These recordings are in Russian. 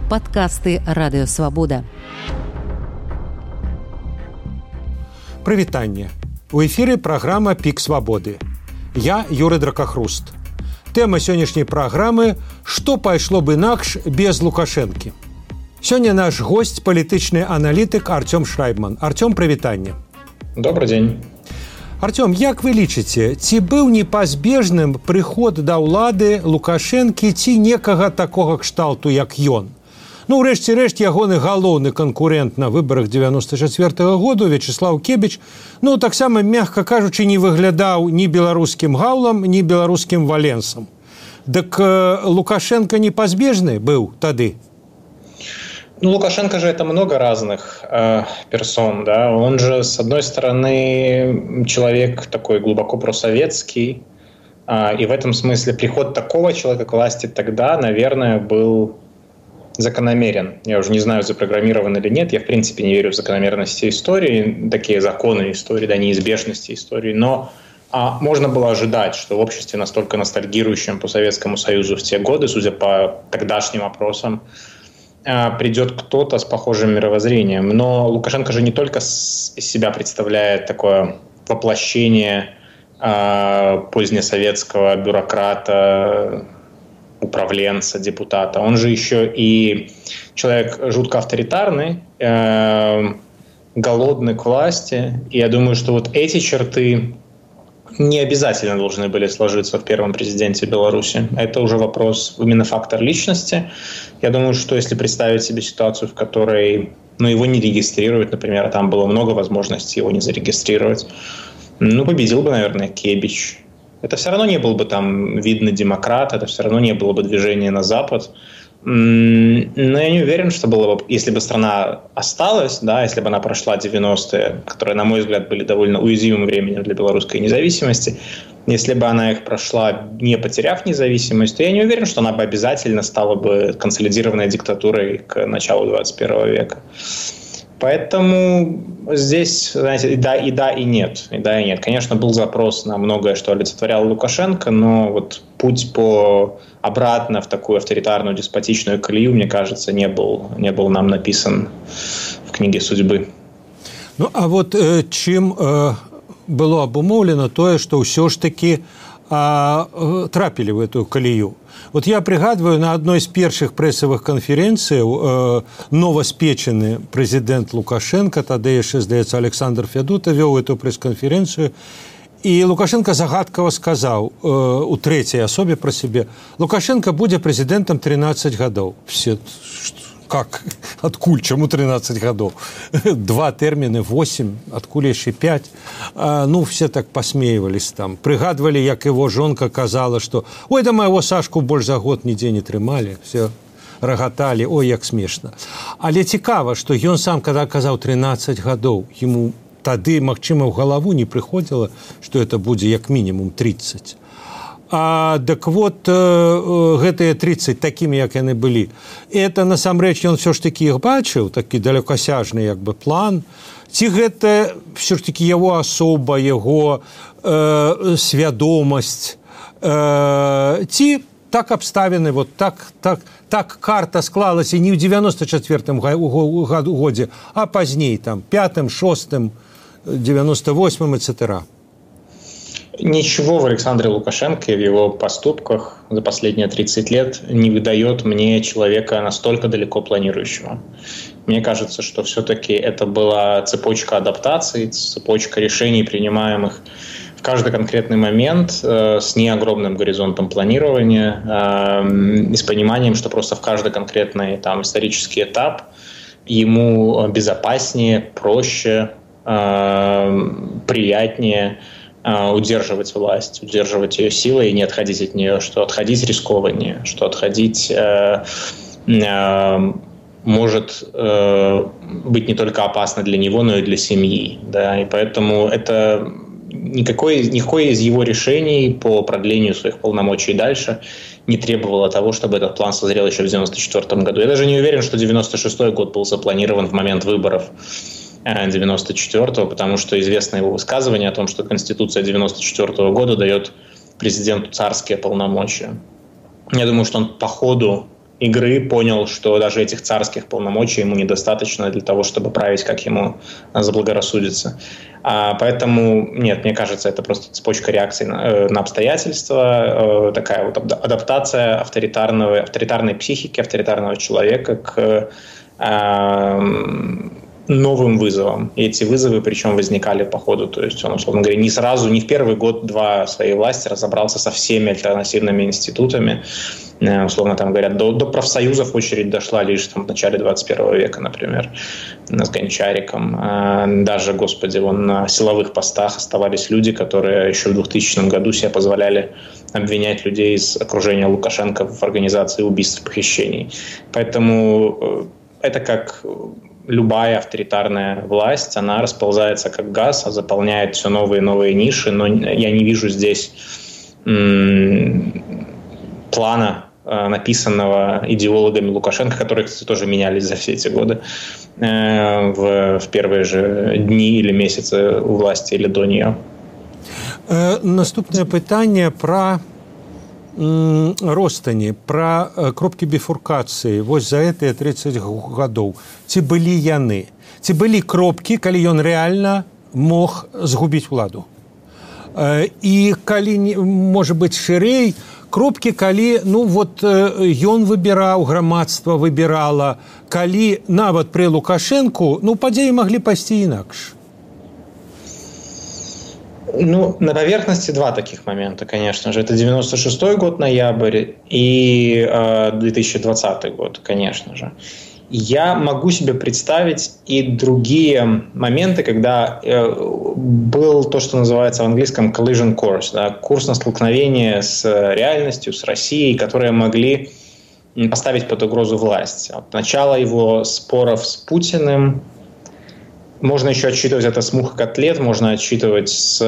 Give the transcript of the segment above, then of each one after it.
Падкасты радыёвабода. Прывітанне. У эфіры праграма «Пік свабоды». Я Юрый Дракахруст. Тэма сённяшняй праграмы «Што пайшло б інакш без Лукашэнкі?». Сёння наш госць палітычны аналітык Артём Шрайбман. Артём, прывітанне. Добрый дзень. Артём, як вы лічыце, ці быў непазбежным прыход да ўлады Лукашэнкі ці некага такога кшталту, як ён? Ну, урэшце рэшт, ягоны галоўны канкурэнт на выбарах 94-го году, Вячеслав Кебіч, ну, таксама, мякка кажучы, не выглядаў ні беларускім гаўлам, ні беларускім валенсам. Дык Лукашенко непазбежны быў тады? Ну, Лукашенко же это много разных персон, да. Он же, с одной стороны, человек такой глубоко просоветский, и в этом смысле приход такого человека к власти тогда, наверное, был закономерен. Я уже не знаю, запрограммирован или нет. Я, в принципе, не верю в закономерности истории, такие законы истории, да, неизбежности истории. Но можно было ожидать, что в обществе, настолько ностальгирующем по Советскому Союзу в те годы, судя по тогдашним опросам, придет кто-то с похожим мировоззрением. Но Лукашенко же не только из себя представляет такое воплощение позднесоветского бюрократа, управленца, депутата. Он же еще и человек жутко авторитарный, голодный к власти. И я думаю, что вот эти черты не обязательно должны были сложиться в первом президенте Беларуси. Это уже вопрос, именно фактор личности. Я думаю, что если представить себе ситуацию, в которой его не регистрируют, например, а там было много возможностей его не зарегистрировать, победил бы, наверное, Кебич. Это все равно не был бы там видный демократ, это все равно не было бы движение на Запад. Но я не уверен, что было бы, если бы страна осталась, да, если бы она прошла 90-е, которые, на мой взгляд, были довольно уязвимым временем для белорусской независимости, если бы она их прошла, не потеряв независимость, то я не уверен, что она бы обязательно стала бы консолидированной диктатурой к началу 21 века. Поэтому здесь, знаете, и да, и нет. Конечно, был запрос на многое, что олицетворял Лукашенко, но вот путь обратно в такую авторитарную, деспотичную колею, мне кажется, не был нам написан в книге судьбы. Ну, а вот чым было абумоўлена тое, што ўсё ж таки трапілі в эту колею. Вот я пригадываю, на одной из первых прессовых конференций новоспеченный президент Лукашенко, тогда еще, здаецца, Александр Федута вел эту пресс-конференцию, и Лукашенко загадково сказал у третьей особе про себе: Лукашенко будет президентом 13 годов. Все, как? Адкуль? Чему 13 годов? 2 термины, 8, адкуль еще 5. Все так посмеивались там. Пригадывали, как его жонка казала, что «Ой, да моего Сашку больше за год нигде не тримали». Все рогатали, ой, як смешно. Але цікаво, что он сам, когда казал 13 годов, ему тады, магчыма, в голову не приходило, что это будет як минимум 30. Так вот, гэтыя 30 такими, як яны былі, это насамрэч ён все ж таки іх бачыў, такі далекосяжны як бы план, ці гэта все ж таки яго асоба, яго свядомасць, ці так абставіны, вот так карта склалася не ў 94-м годзе, а пазней, там, 5-м, 6-м, 98-м, etc. Ничего в Александре Лукашенко и в его поступках за последние 30 лет не выдает мне человека настолько далеко планирующего. Мне кажется, что все-таки это была цепочка адаптаций, цепочка решений, принимаемых в каждый конкретный момент с неогромным горизонтом планирования и с пониманием, что просто в каждый конкретный там исторический этап ему безопаснее, проще, приятнее удерживать власть, удерживать ее силой и не отходить от нее, что отходить рискованнее, что отходить может быть не только опасно для него, но и для семьи. Да? И поэтому это никакое из его решений по продлению своих полномочий дальше не требовало того, чтобы этот план созрел еще в 1994 году. Я даже не уверен, что 1996 год был запланирован в момент выборов 1994-го, потому что известно его высказывание о том, что Конституция 1994 года дает президенту царские полномочия. Я думаю, что он по ходу игры понял, что даже этих царских полномочий ему недостаточно для того, чтобы править, как ему заблагорассудится. Поэтому, нет, мне кажется, это просто цепочка реакций на обстоятельства, такая вот адаптация авторитарной психики, авторитарного человека к новым вызовам. И эти вызовы, причем, возникали по ходу. То есть он, условно говоря, не сразу, не в первый год-два своей власти разобрался со всеми альтернативными институтами. Условно там говорят, до профсоюзов очередь дошла лишь там, в начале 21 века, например, с Гончариком. Даже, господи, на силовых постах оставались люди, которые еще в 2000 году себе позволяли обвинять людей из окружения Лукашенко в организации убийств и похищений. Поэтому это как любая авторитарная власть, она расползается как газ, заполняет все новые и новые ниши, но я не вижу здесь плана, написанного идеологами Лукашенко, которые, кстати, тоже менялись за все эти годы, в первые же дни или месяцы у власти или до нее. Наступне питання про розстані, про кропкі біфуркацыі вось за гэтыя 30 гадоў. Ці былі яны? Ці былі кропкі, калі ён рэальна мог згубіць уладу? І калі, можа быць, шырэй, кропкі, калі ён выбіраў, грамадства выбірала, калі нават пры Лукашэнку падзеі маглі пайсці інакш? На поверхности два таких момента, конечно же. Это 96-й год, ноябрь, и 2020 год, конечно же. Я могу себе представить и другие моменты, когда был то, что называется в английском collision course, да, курс на столкновение с реальностью, с Россией, которые могли поставить под угрозу власть. От начала его споров с Путиным, можно еще отсчитывать это с мух и котлет, можно отсчитывать с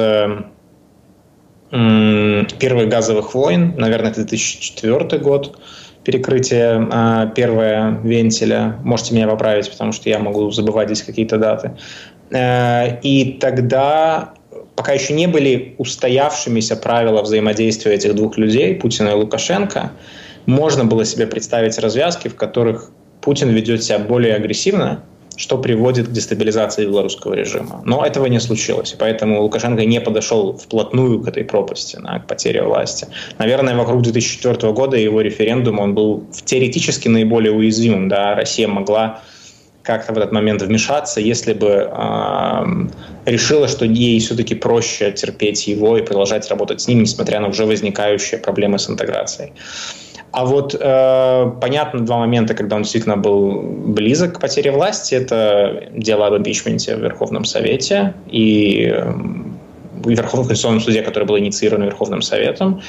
первых газовых войн, наверное, это 2004 год, перекрытие первого вентиля. Можете меня поправить, потому что я могу забывать здесь какие-то даты. И тогда, пока еще не были устоявшимися правила взаимодействия этих двух людей, Путина и Лукашенко, можно было себе представить развязки, в которых Путин ведет себя более агрессивно, что приводит к дестабилизации белорусского режима. Но этого не случилось, и поэтому Лукашенко не подошел вплотную к этой пропасти, к потере власти. Наверное, вокруг 2004 года и его референдума он был теоретически наиболее уязвимым. Да? Россия могла как-то в этот момент вмешаться, если бы решила, что ей все-таки проще терпеть его и продолжать работать с ним, несмотря на уже возникающие проблемы с интеграцией. А вот понятно два момента, когда он действительно был близок к потере власти. Это дело об импичменте в Верховном Совете и в Верховном Конституционном суде, который был инициирован Верховным Советом.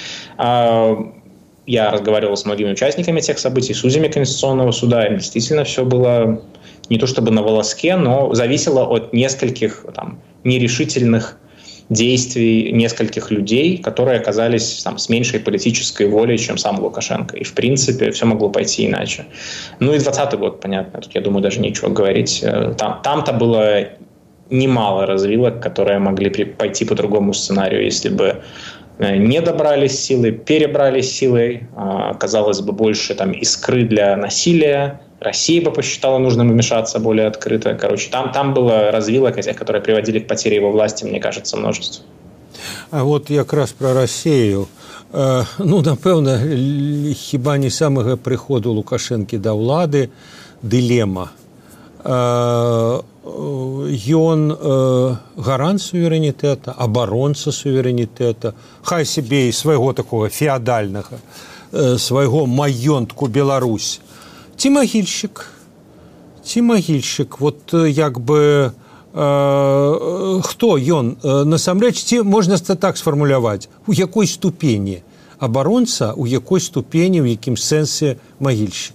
Я разговаривал с многими участниками тех событий, судьями Конституционного суда, и действительно все было не то чтобы на волоске, но зависело от нескольких нерешительных действий нескольких людей, которые оказались с меньшей политической волей, чем сам Лукашенко. И, в принципе, все могло пойти иначе. И 2020 год, понятно, тут, я думаю, даже нечего говорить. Там-то было немало развилок, которые могли пойти по другому сценарию, если бы не добрались силой, перебрались силой, оказалось бы больше искры для насилия, Россия бы посчитала нужным вмешаться более открыто. Короче, там было развилок, которые приводили к потере его власти, мне кажется, множество. А вот якраз про Россию. Напэўна, хіба не самага прыходу Лукашэнкі да ўлады дылема. Ён гарант суверэнітэта, абаронца суверэнітэта, хай сябе і свайго такога феадальнага, свайго маёнтку Беларусь. Ці магільшчык, хто ён насамрэч, ці можна так сфармуляваць, у якой ступені абаронца, у якой ступені, у якім сэнсе магільшчык?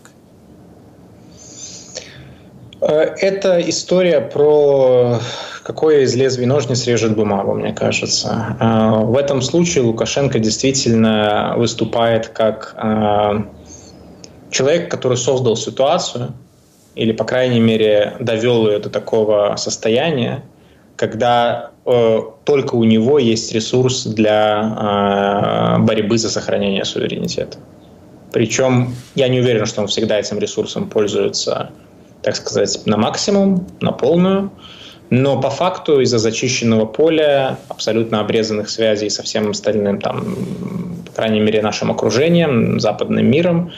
Это история про какое из лезвий ножниц режет бумагу, мне кажется. В этом случае Лукашенко действительно выступает как человек, который создал ситуацию, или, по крайней мере, довел ее до такого состояния, когда только у него есть ресурс для борьбы за сохранение суверенитета. Причем я не уверен, что он всегда этим ресурсом пользуется, так сказать, на максимум, на полную. Но по факту из-за зачищенного поля, абсолютно обрезанных связей со всем остальным, там, по крайней мере, нашим окружением, западным миром,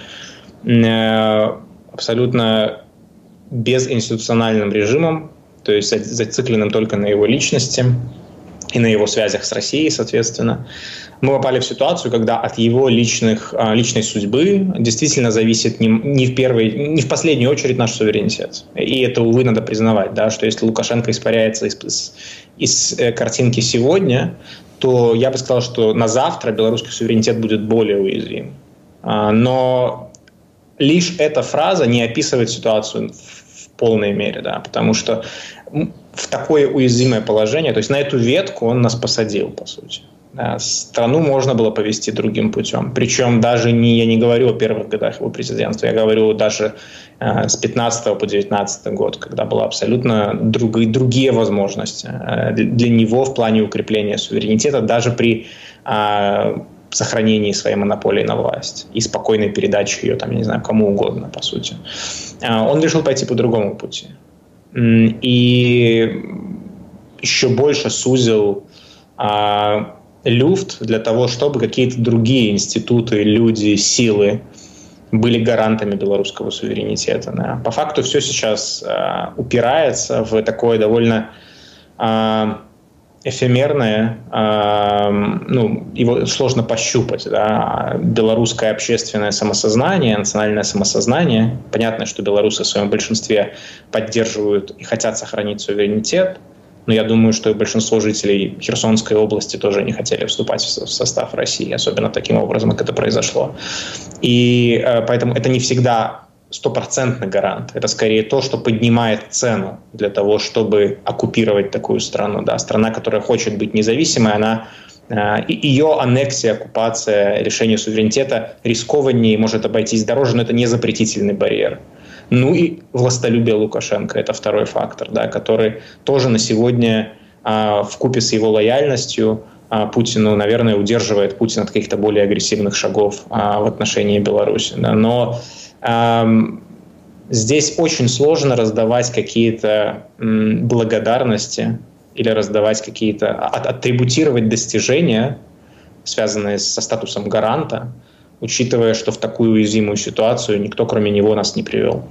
абсолютно безинституциональным режимом, то есть зацикленным только на его личности и на его связях с Россией, соответственно, мы попали в ситуацию, когда от его личной судьбы действительно зависит не в последнюю очередь наш суверенитет. И это, увы, надо признавать, да, что если Лукашенко испаряется из картинки сегодня, то я бы сказал, что на завтра белорусский суверенитет будет более уязвим. Но лишь эта фраза не описывает ситуацию в полной мере, да, потому что в такое уязвимое положение, то есть на эту ветку он нас посадил, по сути. Да, страну можно было повести другим путем. Причем даже я не говорю о первых годах его президентства, я говорю даже с 15 по 19 год, когда были абсолютно другие возможности для него в плане укрепления суверенитета, даже при сохранении своей монополии на власть и спокойной передаче ее, там, я не знаю, кому угодно, по сути. Он решил пойти по другому пути. И еще больше сузил люфт для того, чтобы какие-то другие институты, люди, силы были гарантами белорусского суверенитета. Да. По факту все сейчас упирается в такое довольно эфемерное, его сложно пощупать, да, белорусское общественное самосознание, национальное самосознание. Понятно, что белорусы в своем большинстве поддерживают и хотят сохранить суверенитет, но я думаю, что и большинство жителей Херсонской области тоже не хотели вступать в состав России, особенно таким образом, как это произошло. И поэтому это не всегда стопроцентный гарант. Это скорее то, что поднимает цену для того, чтобы оккупировать такую страну. Да, страна, которая хочет быть независимой, ее аннексия, оккупация, решение суверенитета рискованнее, может обойтись дороже, но это не запретительный барьер. Ну и властолюбие Лукашенко – это второй фактор, да, который тоже на сегодня вкупе с его лояльностью Путину, наверное, удерживает Путина от каких-то более агрессивных шагов в отношении Беларуси. Да. Но здесь очень сложно раздавать какие-то благодарности или раздавать какие-то, атрибутировать достижения, связанные со статусом гаранта, учитывая, что в такую уязвимую ситуацию никто, кроме него, нас не привел.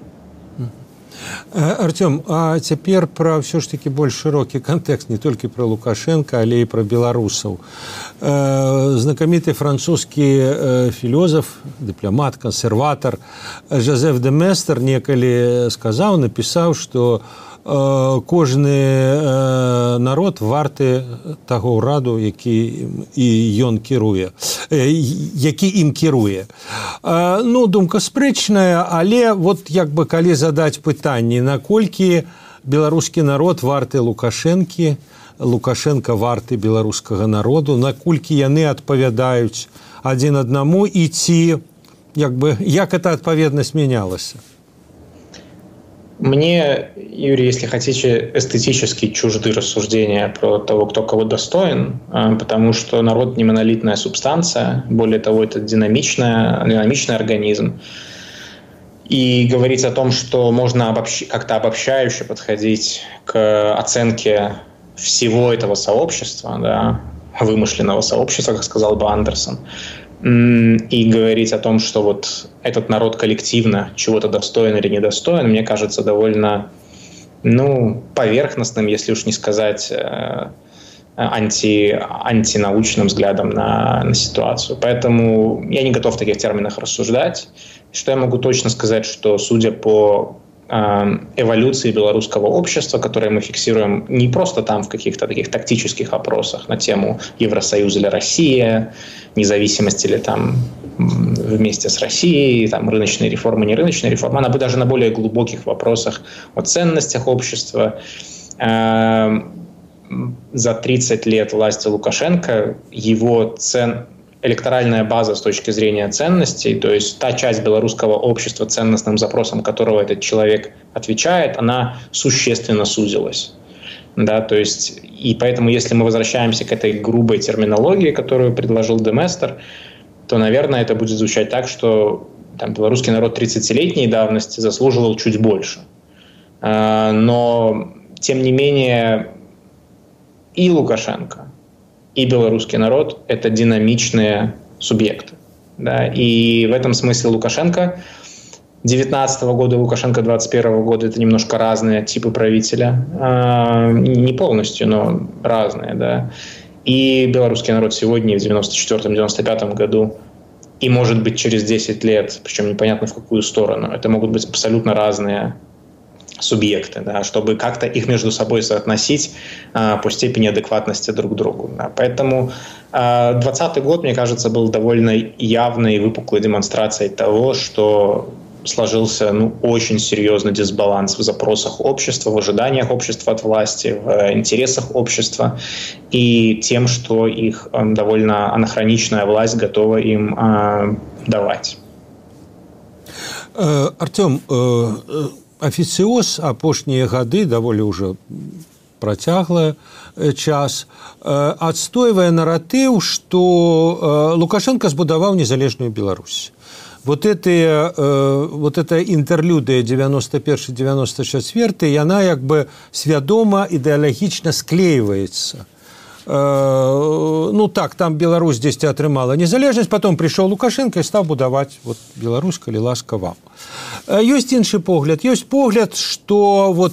Артем, а цяпер пра ўсё ж такі больш шырокі кантэкст, не толькі пра Лукашенка, але і пра беларусаў. Знакаміты французскі філёзаф, дыпламат, кансерватар Жозеф де Местер некалі напісаў, што кожны народ варты таго ўраду, які ён кіруе, які ім кіруе. Ну, думка спрэчная, але вот як бы калі задаць пытанне, наколькі беларускі народ варты Лукашэнкі, Лукашенко варты беларускага народу, наколькі яны адпавядаюць адзін аднаму і ці як эта адпаведнасць мянялася? Мне, Юрий, если хотите, эстетически чужды рассуждения про того, кто кого достоин, потому что народ не монолитная субстанция, более того, это динамичный организм. И говорить о том, что можно как-то обобщающе подходить к оценке всего этого сообщества, да, вымышленного сообщества, как сказал бы Андерсон, и говорить о том, что вот этот народ коллективно чего-то достоин или недостоин, мне кажется довольно, поверхностным, если уж не сказать антинаучным взглядом на ситуацию. Поэтому я не готов в таких терминах рассуждать. Что я могу точно сказать, что судя по эволюции белорусского общества, которое мы фиксируем не просто там в каких-то таких тактических опросах на тему Евросоюз или Россия, независимость или там вместе с Россией, там рыночные реформы, не рыночные реформы, она бы даже на более глубоких вопросах о ценностях общества. За 30 лет власти Лукашенко его электоральная база с точки зрения ценностей, то есть та часть белорусского общества, ценностным запросам которого этот человек отвечает, она существенно сузилась. Да, то есть, и поэтому, если мы возвращаемся к этой грубой терминологии, которую предложил де Местер, то, наверное, это будет звучать так, что там, белорусский народ 30-летней давности заслуживал чуть больше. Но, тем не менее, и Лукашенко, и белорусский народ – это динамичные субъекты. Да? И в этом смысле Лукашенко 2019 года и Лукашенко 2021 года – это немножко разные типы правителя. Не полностью, но разные. Да? И белорусский народ сегодня, в 1994-1995 году, и, может быть, через 10 лет, причем непонятно в какую сторону, это могут быть абсолютно разные субъекты, да, чтобы как-то их между собой соотносить по степени адекватности друг к другу. Да. Поэтому 2020 год, мне кажется, был довольно явной и выпуклой демонстрацией того, что сложился очень серьезный дисбаланс в запросах общества, в ожиданиях общества от власти, в интересах общества и тем, что их довольно анахроничная власть готова им давать. Артем, афіцыёз апошнія гады даволі ўжо працяглы час адстойвае наратыў, што Лукашенко збудаваў незалежную Беларусь. Вот эта интерлюдия 91-94, она как бы свядома ідэалагічна склеивается. Так, там Беларусь здесь атрымала незалежнасць, потом пришел Лукашенко и стал будовать вот Беларусь, калі ласка вам. Есть іншы погляд. Есть погляд, что вот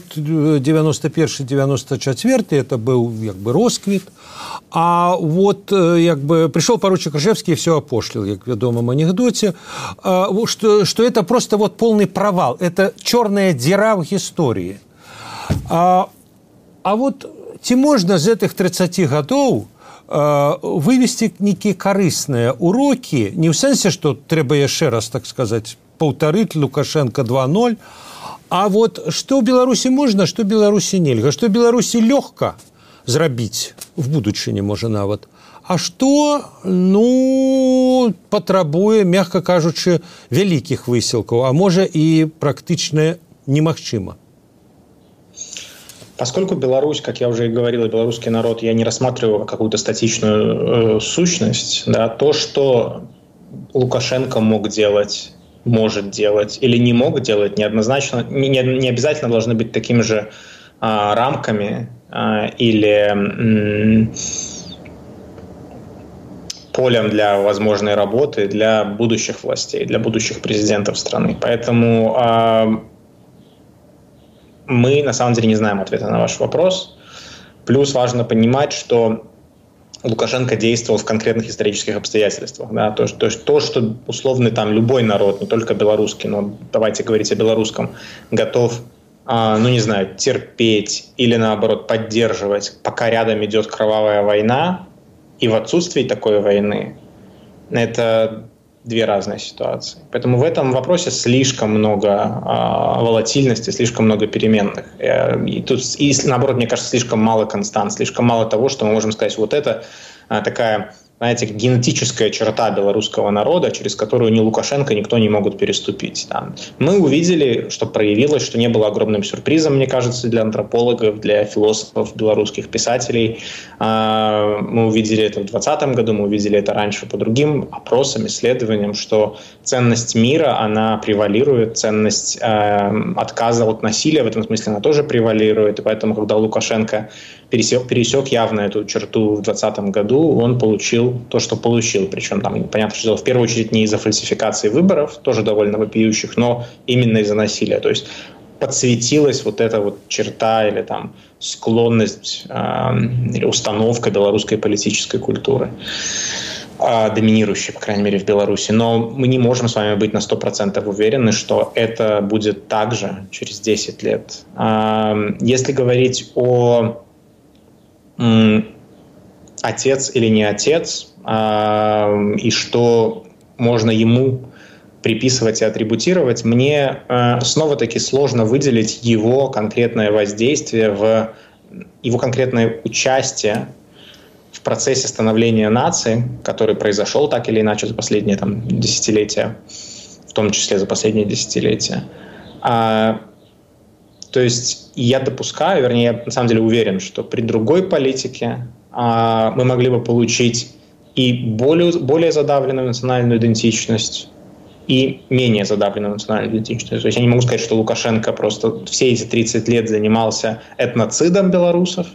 91-94 это был как бы росквіт, а вот как бы пришел поручик Ржевский и все опошлил, как в ведомом анекдоте, что это просто вот полный провал, это черная дыра в истории. А вот ці можна з гэтых 30 гадоў вывести нейкія карысныя урокі, не ў сэнсе, што трэба яшчэ раз, так сказаць, паўтарыць Лукашенко 2.0, а вот што ў Беларусі можна, што Беларусі нельга, што Беларусі лёгка зрабіць в будучыні, можа нават, а што, патрабуе, мякка кажучы, вялікіх высілкаў, а можа і практычна немагчыма. Поскольку Беларусь, как я уже и говорил, белорусский народ, я не рассматриваю как какую-то статичную сущность, да, то, что Лукашенко мог делать, может делать или не мог делать, неоднозначно, не обязательно должны быть такими же рамками или полем для возможной работы для будущих властей, для будущих президентов страны. Поэтому мы, на самом деле, не знаем ответа на ваш вопрос. Плюс важно понимать, что Лукашенко действовал в конкретных исторических обстоятельствах. Да? То, что условно там любой народ, не только белорусский, но давайте говорить о белорусском, готов, терпеть или, наоборот, поддерживать, пока рядом идет кровавая война, и в отсутствии такой войны, это две разные ситуации. Поэтому в этом вопросе слишком много волатильности, слишком много переменных. И тут, наоборот, мне кажется, слишком мало констант, слишком мало того, что мы можем сказать, вот это такая, знаете, генетическая черта белорусского народа, через которую ни Лукашенко, никто не могут переступить. Да. Мы увидели, что проявилось, что не было огромным сюрпризом, мне кажется, для антропологов, для философов, белорусских писателей. Мы увидели это в 2020 году, мы увидели это раньше по другим опросам, исследованиям, что ценность мира, она превалирует, ценность отказа от насилия в этом смысле, она тоже превалирует. И поэтому, когда Лукашенко пересек явно эту черту в 2020 году, он получил то, что получил. Причем там, понятно, что в первую очередь не из-за фальсификации выборов, тоже довольно вопиющих, но именно из-за насилия. То есть подсветилась вот эта вот черта или там склонность или установка белорусской политической культуры, доминирующей, по крайней мере, в Беларуси. Но мы не можем с вами быть на 100% уверены, что это будет так же через 10 лет. Если говорить о отец или не отец, и что можно ему приписывать и атрибутировать, мне снова-таки сложно выделить его конкретное воздействие, его конкретное участие в процессе становления нации, который произошел так или иначе за последние десятилетия, в том числе за последние десятилетия. То есть я допускаю, вернее, я на самом деле уверен, что при другой политике мы могли бы получить и более задавленную национальную идентичность, и менее задавленную национальную идентичность. То есть я не могу сказать, что Лукашенко просто все эти 30 лет занимался этноцидом белорусов,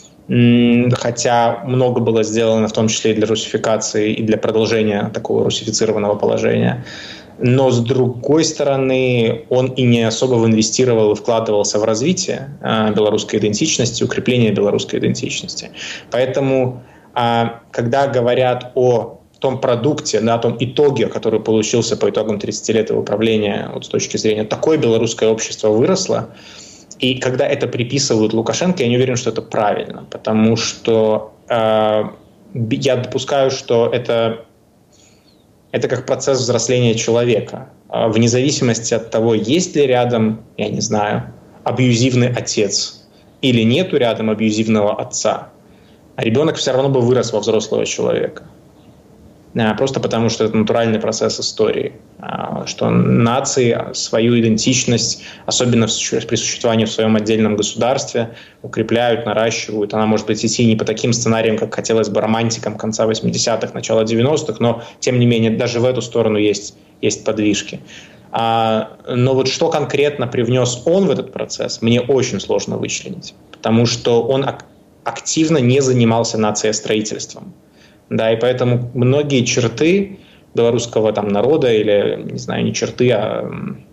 хотя много было сделано, в том числе и для русификации, и для продолжения такого русифицированного положения. Но, с другой стороны, он и не особо инвестировал и вкладывался в развитие белорусской идентичности, укрепление белорусской идентичности. Поэтому, когда говорят о том продукте, о том итоге, который получился по итогам 30 лет его правления, вот с точки зрения такое белорусское общество выросло, и когда это приписывают Лукашенко, я не уверен, что это правильно, потому что я допускаю, что это как процесс взросления человека. Вне зависимости от того, есть ли рядом, я не знаю, абьюзивный отец или нету рядом абьюзивного отца, ребенок все равно бы вырос во взрослого человека. Просто потому, что это натуральный процесс истории. Что нации свою идентичность, особенно при существовании в своем отдельном государстве, укрепляют, наращивают. Она может быть идти не по таким сценариям, как хотелось бы романтикам конца 80-х, начала 90-х, но, тем не менее, даже в эту сторону есть подвижки. Но вот что конкретно привнес он в этот процесс, мне очень сложно вычленить, потому что он активно не занимался нациостроительством. Да, и поэтому многие черты белорусского народа, или, не знаю, не черты, а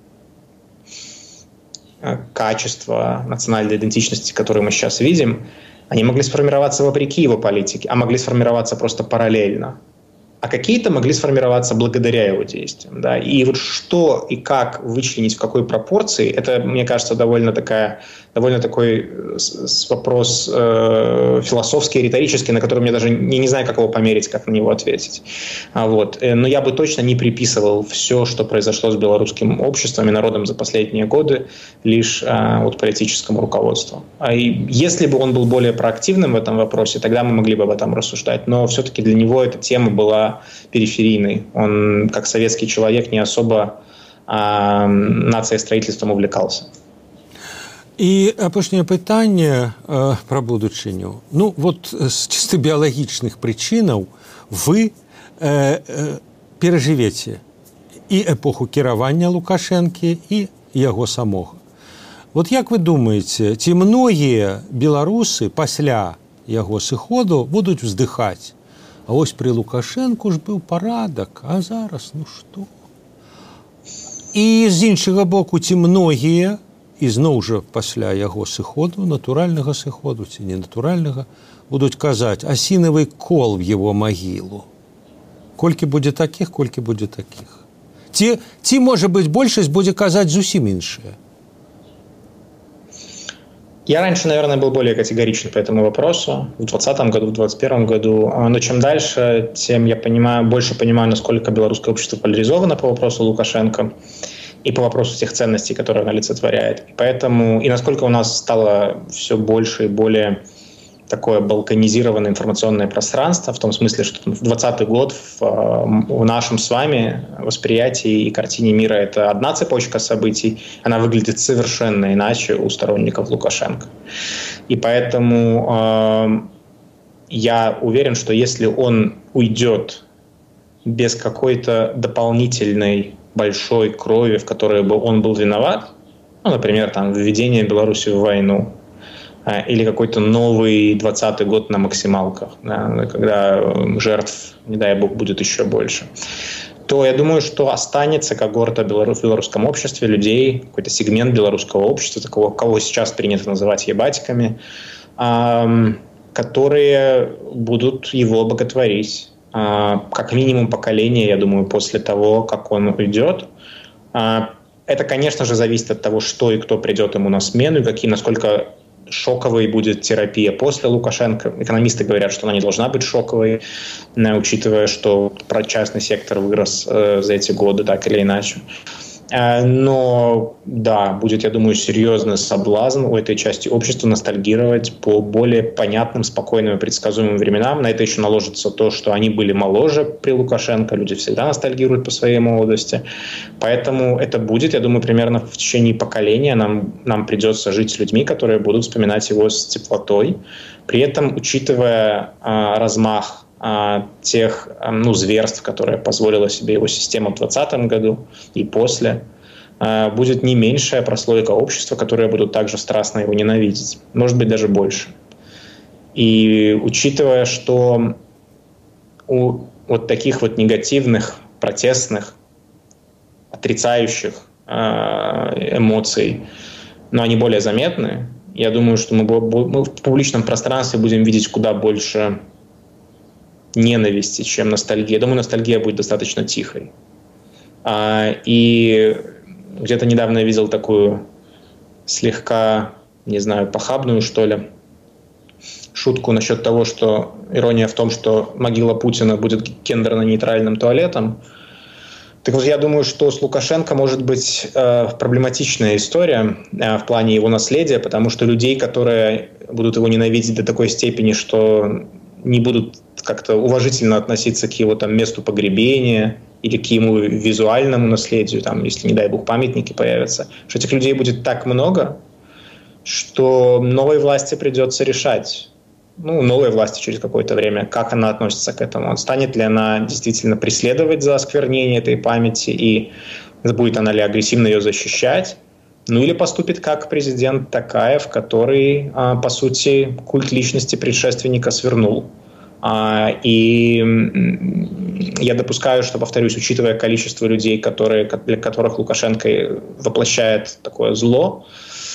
качества национальной идентичности, которые мы сейчас видим, они могли сформироваться вопреки его политике, а могли сформироваться просто параллельно. А какие-то могли сформироваться благодаря его действиям. Да? И вот что и как вычленить, в какой пропорции, это, мне кажется, довольно такой вопрос философский, риторический, на который я даже не знаю, как его померить, как на него ответить. Вот. Но я бы точно не приписывал все, что произошло с белорусским обществом и народом за последние годы, лишь политическому руководству. И если бы он был более проактивным в этом вопросе, тогда мы могли бы об этом рассуждать. Но все-таки для него эта тема была периферийной. Он, как советский человек, не особо нацыястроительством увлекался. І апошняе пытанне пра будучыню. Ну, вот з чыста біялагічных прычынаў вы перажывеце і эпоху кіравання Лукашэнкі і яго самога. Вот як вы думаеце, ці многія беларусы пасля яго сыходу будуць уздыхаць? А вось при Лукашэнку ж быў парадак, а зараз, ну што? І з іншага боку, ці многія, і зноў жа пасля яго сыходу, натуральнага сыходу ці ненатуральнага, будуць казаць, асінавы кол в его магілу. Колькі будзе такіх, колькі будзе такіх. Ці можа быць, большасць будзе казаць зусім іншае? Я раньше, наверное, был более категоричен по этому вопросу, в 2020 году, в 2021 году. Но чем дальше, тем я больше понимаю, насколько белорусское общество поляризовано по вопросу Лукашенко и по вопросу тех ценностей, которые она олицетворяет. И поэтому, и насколько у нас стало все больше и более такое балканизированное информационное пространство, в том смысле, что 2020 год в нашем с вами восприятии и картине мира это одна цепочка событий, она выглядит совершенно иначе у сторонников Лукашенко. И поэтому я уверен, что если он уйдет без какой-то дополнительной большой крови, в которой бы он был виноват, ну, например, введение Беларуси в войну, или какой-то новый 20-й год на максималках, да, когда жертв, не дай бог, будет еще больше, то я думаю, что останется когорта в белорусском обществе людей, какой-то сегмент белорусского общества, такого, кого сейчас принято называть ебатиками, которые будут его боготворить. Как минимум поколение, я думаю, после того, как он уйдет. Это, конечно же, зависит от того, что и кто придет ему на смену, и насколько шоковой будет терапия после Лукашенко. Экономисты говорят, что она не должна быть шоковой, учитывая, что частный сектор вырос за эти годы так или иначе. Но да, будет, я думаю, серьезный соблазн у этой части общества ностальгировать по более понятным, спокойным и предсказуемым временам. На это еще наложится то, что они были моложе при Лукашенко. Люди всегда ностальгируют по своей молодости. Поэтому это будет, я думаю, примерно в течение поколения нам придется жить с людьми, которые будут вспоминать его с теплотой. При этом, учитывая размах тех зверств, которые позволила себе его система в 2020 году и после, будет не меньшая прослойка общества, которые будут также страстно его ненавидеть. Может быть, даже больше. И учитывая, что у вот таких вот негативных, протестных, отрицающих эмоций, но они более заметны, я думаю, что мы в публичном пространстве будем видеть куда больше ненависти, чем ностальгии. Я думаю, ностальгия будет достаточно тихой. И где-то недавно я видел такую слегка, не знаю, похабную, что ли, шутку насчет того, что ирония в том, что могила Путина будет гендерно-нейтральным туалетом. Так вот, я думаю, что с Лукашенко может быть проблематичная история в плане его наследия, потому что людей, которые будут его ненавидеть до такой степени, что не будут как-то уважительно относиться к его там месту погребения или к ему визуальному наследию, там, если, не дай бог, памятники появятся, что этих людей будет так много, что новой власти придется решать, новой власти через какое-то время, как она относится к этому. Станет ли она действительно преследовать за осквернение этой памяти и будет она ли агрессивно ее защищать, или поступит как президент Токаев, который, по сути, культ личности предшественника свернул. И я допускаю, что, повторюсь, учитывая количество людей, для которых Лукашенко воплощает такое зло,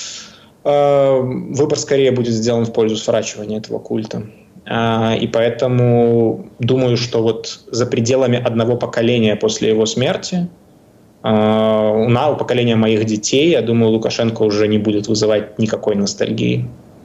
выбор скорее будет сделан в пользу сворачивания этого культа. И поэтому думаю, что вот за пределами одного поколения после его смерти, у поколения моих детей, я думаю, Лукашенко уже не будет вызывать никакой ностальгии.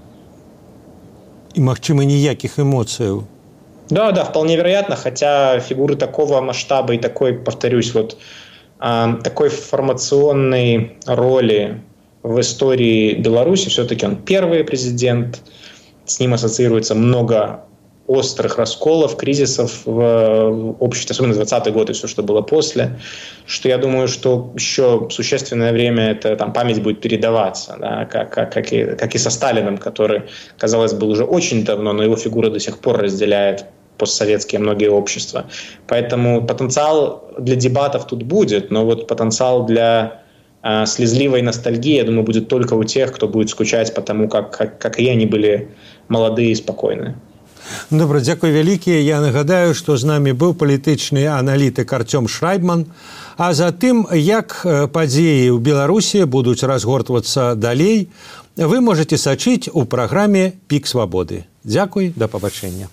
И, магчыма, никаких эмоций. Да, вполне вероятно, хотя фигуры такого масштаба и такой, повторюсь, такой формационной роли в истории Беларуси, все-таки он первый президент, с ним ассоциируется много острых расколов, кризисов в обществе, особенно 20-й год и все, что было после, что я думаю, что еще существенное время память будет передаваться, да, как и со Сталиным, который, казалось бы, уже очень давно, но его фигура до сих пор разделяет постсоветские многие общества. Поэтому потенциал для дебатов тут будет, но вот потенциал для слезливой ностальгии, я думаю, будет только у тех, кто будет скучать по тому, как и они были молодые и спокойные. Добра, дзякуй вялікія. Я нагадаю, што з намі быў палітычны аналітык Артём Шрайбман. А затым, як падзеі ў Беларусі будуць разгортвацца далей, вы можете сачыць у праграме «Пік свабоды». Дзякуй, да пабачэння.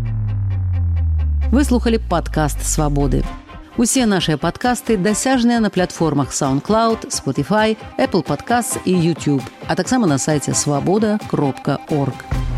Вы слухали падкаст «Свабоды». Усе нашыя падкасты дасяжныя на платформах SoundCloud, Spotify, Apple Podcasts і YouTube, а таксама на сайце swaboda.org.